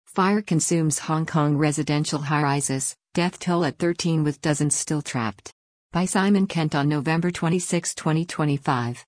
Fire consumes Hong Kong residential high-rises, death toll at 13 with dozens still trapped. By Simon Kent on November 26, 2025.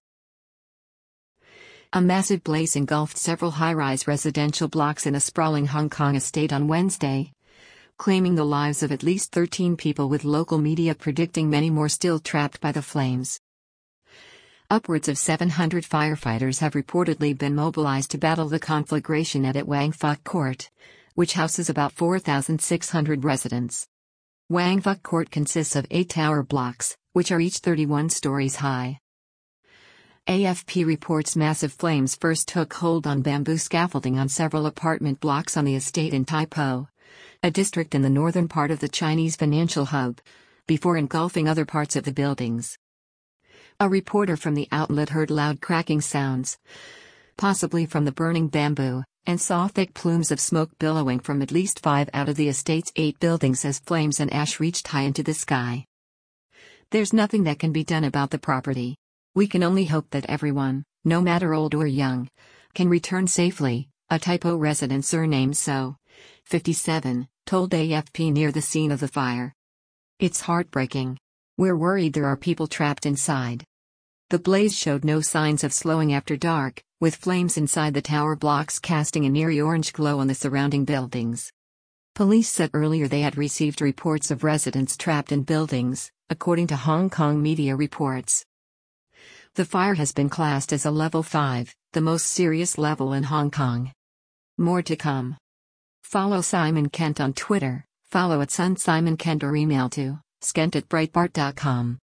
A massive blaze engulfed several high-rise residential blocks in a sprawling Hong Kong estate on Wednesday, claiming the lives of at least 13 people, with local media predicting many more still trapped by the flames. Upwards of 700 firefighters have reportedly been mobilized to battle the conflagration at Wang Fuk Court, which houses about 4,600 residents. Wang Fuk Court consists of 8 tower blocks, which are each 31 stories high. AFP reports massive flames first took hold on bamboo scaffolding on several apartment blocks on the estate in Tai Po, a district in the northern part of the Chinese financial hub, before engulfing other parts of the buildings. A reporter from the outlet heard loud cracking sounds, possibly from the burning bamboo, and saw thick plumes of smoke billowing from at least 5 out of the estate's 8 buildings as flames and ash reached high into the sky. There's nothing that can be done about the property. We can only hope that everyone, no matter old or young, can return safely, a Tai Po resident surnamed So, 57, told AFP near the scene of the fire. It's heartbreaking. We're worried there are people trapped inside. The blaze showed no signs of slowing after dark, with flames inside the tower blocks casting an eerie orange glow on the surrounding buildings. Police said earlier they had received reports of residents trapped in buildings, according to Hong Kong media reports. The fire has been classed as a level 5, the most serious level in Hong Kong. More to come. Follow Simon Kent on Twitter, follow @SunSimonKent or email to skent@breitbart.com.